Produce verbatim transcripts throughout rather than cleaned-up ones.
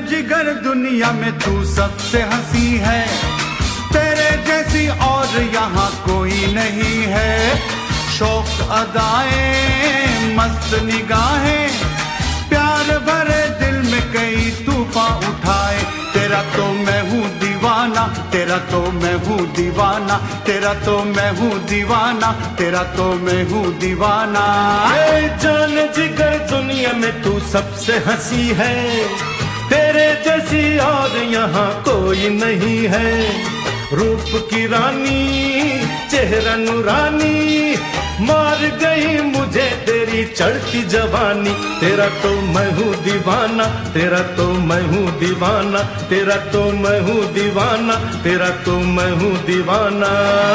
जिगर दुनिया में तू सबसे हंसी है, तेरे जैसी और यहाँ कोई नहीं है। शौक अदाएं मस्त निगाहें, प्यार भरे दिल में कई तूफान उठाए। तेरा तो मैं हूँ दीवाना, तेरा तो मैं हूँ दीवाना, तेरा तो मैं हूँ दीवाना, तेरा तो मैं हूँ दीवाना। जान जिगर दुनिया में तू सबसे हंसी है, तेरे जैसी और यहाँ कोई नहीं है। रूप की रानी चेहरा नूरानी, मार गई मुझे तेरी चढ़ती जवानी। तेरा तो मैं हूँ दीवाना, तेरा तो मैं हूँ दीवाना, तेरा तो मैं हूँ दीवाना, तेरा तो मैं हूँ दीवाना।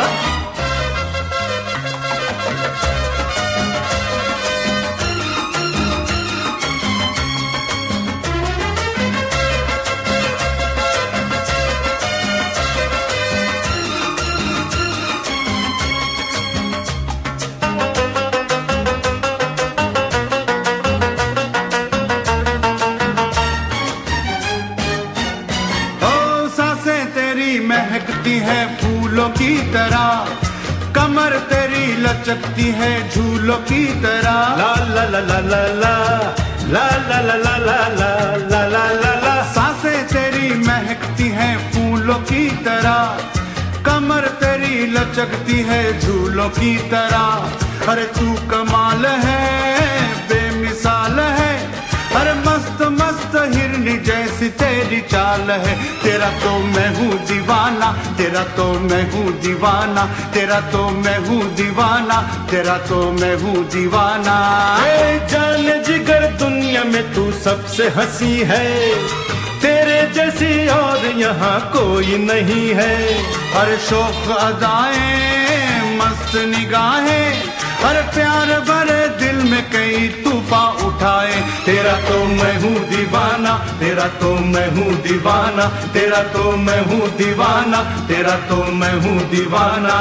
महकती है फूलों की तरह, कमर तेरी लचकती है झूलों की तरह। ला ला ला ला ला ला ला ला ला ला ला ला ला ला ला ला। सांसें तेरी महकती है फूलों की तरह, कमर तेरी लचकती है झूलों की तरह। अरे तू कमाल है बेमिसाल है, अरे मस्त मस्त हिरनी जैसी तेरी चाल है। तेरा तो मैं हूँ दीवाना, तेरा तो मैं हूँ दीवाना, तेरा तो मैं हूँ दीवाना, तेरा तो मैं हूँ दीवाना। जान जिगर दुनिया में तू सबसे हंसी है, तेरे जैसी और यहाँ कोई नहीं है। अरे शौक अदाएं मस्त निगाहें, अरे प्यार भरे दिल में कई तूफान उठाए। तेरा तो मैं हूँ दीवाना, तेरा तो मैं हूँ दीवाना, तेरा तो मैं हूँ दीवाना, तेरा तो मैं हूँ दीवाना।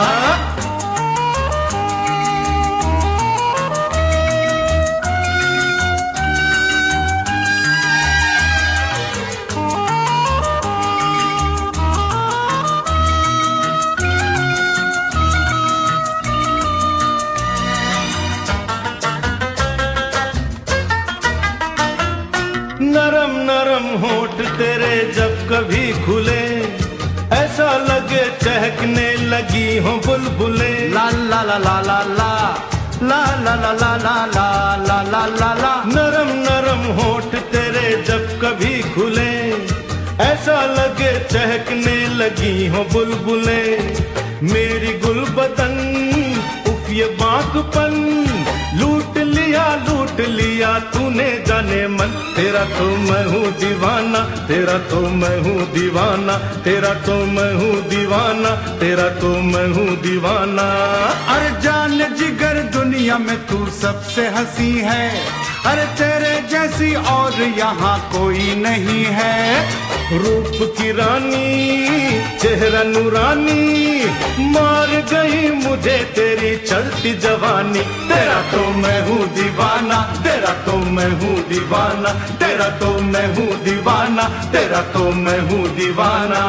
नरम नरम होठ तेरे जब कभी खुले, ऐसा लगे चहकने लगी हो बुलबुले। ला ला ला ला ला ला ला ला ला ला ला ला ला ला ला ला। नरम नरम होठ तेरे जब कभी खुले, ऐसा लगे चहकने लगी हो बुलबुले। मेरी गुलबदन उफ ये बांकपन, लूट लिया लूट लिया तूने जाने मन। तेरा तो मैं हूँ दीवाना, तेरा तो मैं हूँ दीवाना, तेरा तो मैं हूँ दीवाना, तेरा तो मैं हूँ दीवाना। अरे जान जिगर दुनिया में तू सबसे हंसी है, अरे तेरे जैसी और यहाँ कोई नहीं है। रूप की रानी चेहरा नूरानी, मार गई मुझे तेरी चढ़ती जवानी। तेरा तो मैं हूँ दीवाना, तेरा तो मैं हूँ दीवाना, तेरा तो मैं हूँ दीवाना, तेरा तो मैं हूँ दीवाना।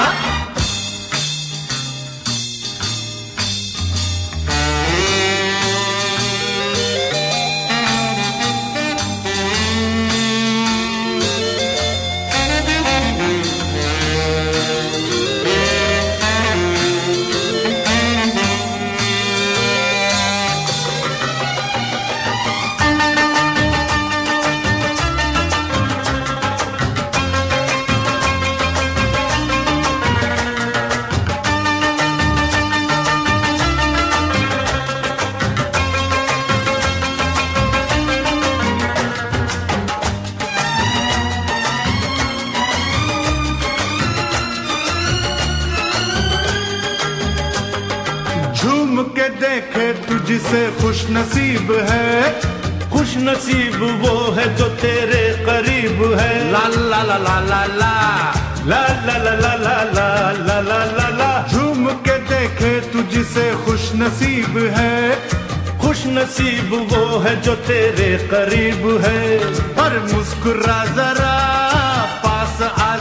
झूम के देखे तुझसे खुश नसीब है, खुश नसीब वो है जो तेरे करीब है। ला ला ला ला ला ला ला ला ला ला ला ला ला ला ला ला। झूम के देखे तुझसे खुश नसीब है, खुश नसीब वो है जो तेरे करीब है। और मुस्कुरा जरा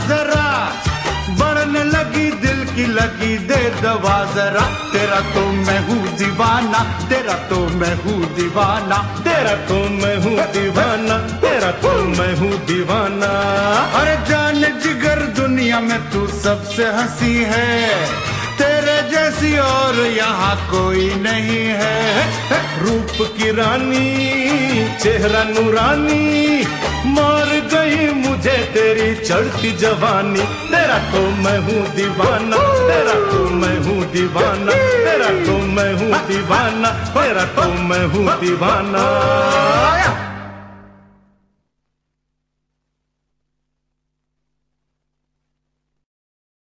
जरा, बढ़ने लगी दिल की लगी दे दवा जरा। तेरा तो मैं हूँ दीवाना, तेरा तो मैं हूँ दीवाना, तेरा तो मैं हूँ दीवाना, तेरा तो मैं हूँ दीवाना। अरे जान जिगर दुनिया में तू सबसे हंसी है, तेरे जैसी और यहाँ कोई नहीं है। रूप की रानी चेहरा नूरानी, मार गई मुझे तेरी चढ़ती जवानी। तेरा तो मैं हूँ दीवाना, तेरा तो मैं हूँ दीवाना, तेरा तो मैं हूँ दीवाना, तेरा तो मैं हूँ दीवाना।